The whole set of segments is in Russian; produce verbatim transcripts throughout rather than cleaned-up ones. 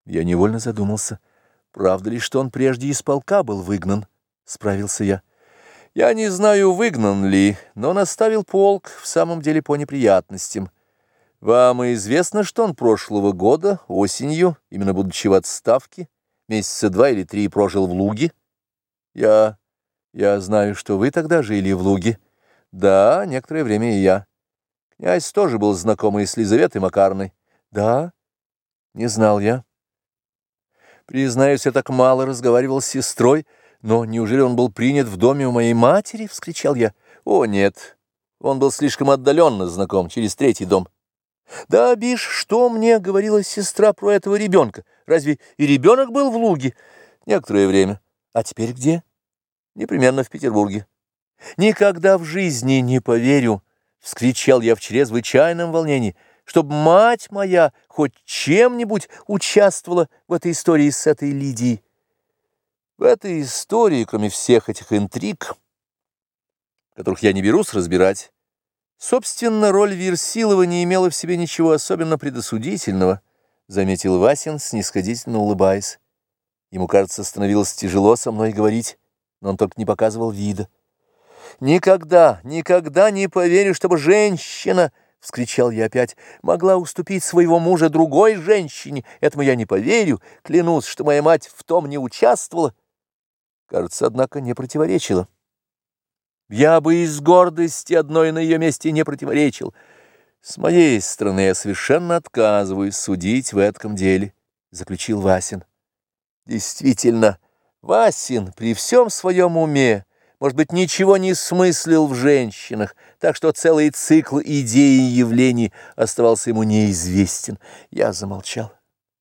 Я невольно задумался, правда ли, что он прежде из полка был выгнан? Справился я. Я не знаю, выгнан ли, но он оставил полк в самом деле по неприятностям. Вам известно, что он прошлого года, осенью, именно будучи в отставке, месяца два или три прожил в Луге? Я... я знаю, что вы тогда жили в Луге. Да, некоторое время и я. Князь тоже был знакомый с Лизаветой Макарной. Да, не знал я. Признаюсь, я так мало разговаривал с сестрой, но неужели он был принят в доме у моей матери? — вскричал я. О, нет, он был слишком отдаленно знаком, через третий дом. Да, бишь, что мне говорила сестра про этого ребенка? Разве и ребенок был в Луге? Некоторое время. А теперь где? Непременно в Петербурге. Никогда в жизни не поверю, — вскричал я в чрезвычайном волнении, — чтоб мать моя хоть чем-нибудь участвовала в этой истории с этой Лидией. В этой истории, кроме всех этих интриг, которых я не берусь разбирать, собственно, роль Версилова не имела в себе ничего особенно предосудительного, — заметил Васин, снисходительно улыбаясь. Ему, кажется, становилось тяжело со мной говорить, но он только не показывал вида. «Никогда, никогда не поверю, чтобы женщина, — вскричал я опять, — могла уступить своего мужа другой женщине. Этому я не поверю. Клянусь, что моя мать в том не участвовала. Кажется, однако, не противоречила. Я бы из гордости одной на ее месте не противоречил. С моей стороны я совершенно отказываюсь судить в этом деле, — заключил Васин. Действительно, Васин при всем своем уме, может быть, ничего не смыслил в женщинах, так что целый цикл идей и явлений оставался ему неизвестен. Я замолчал.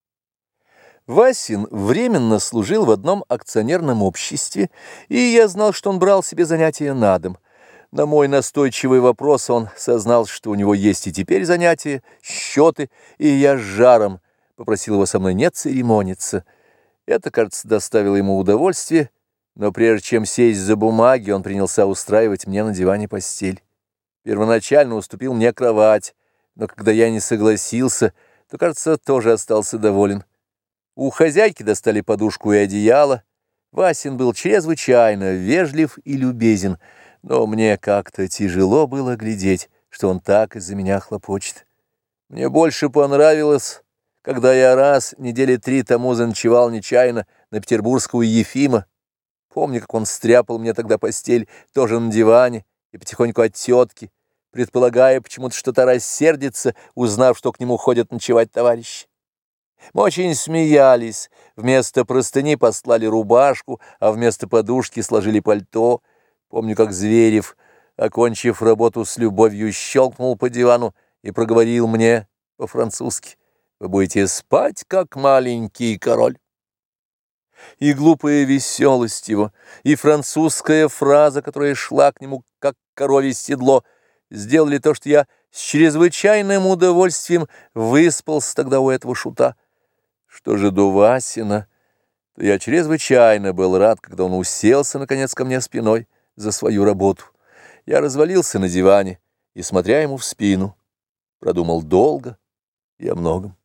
Васин временно служил в одном акционерном обществе, и я знал, что он брал себе занятия на дом. На мой настойчивый вопрос он сознал, что у него есть и теперь занятия, счеты, и я с жаром попросил его со мной не церемониться. Это, кажется, доставило ему удовольствие, но прежде чем сесть за бумаги, он принялся устраивать мне на диване постель. Первоначально уступил мне кровать, но когда я не согласился, то, кажется, тоже остался доволен. У хозяйки достали подушку и одеяло. Васин был чрезвычайно вежлив и любезен, но мне как-то тяжело было глядеть, что он так из-за меня хлопочет. Мне больше понравилось, когда я раз недели три тому заночевал нечаянно на петербургскую Ефима. Помню, как он стряпал мне тогда постель, тоже на диване, и потихоньку от тетки, предполагая почему-то, что та рассердится, узнав, что к нему ходят ночевать товарищи. Мы очень смеялись, вместо простыни постлали рубашку, а вместо подушки сложили пальто. Помню, как Зверев, окончив работу с любовью, щелкнул по дивану и проговорил мне по-французски: «Вы будете спать, как маленький король». И глупая веселость его, и французская фраза, которая шла к нему, как коровье седло, сделали то, что я с чрезвычайным удовольствием выспался тогда у этого шута. Что же до Васина, то я чрезвычайно был рад, когда он уселся, наконец, ко мне спиной за свою работу. Я развалился на диване и, смотря ему в спину, продумал долго и о многом.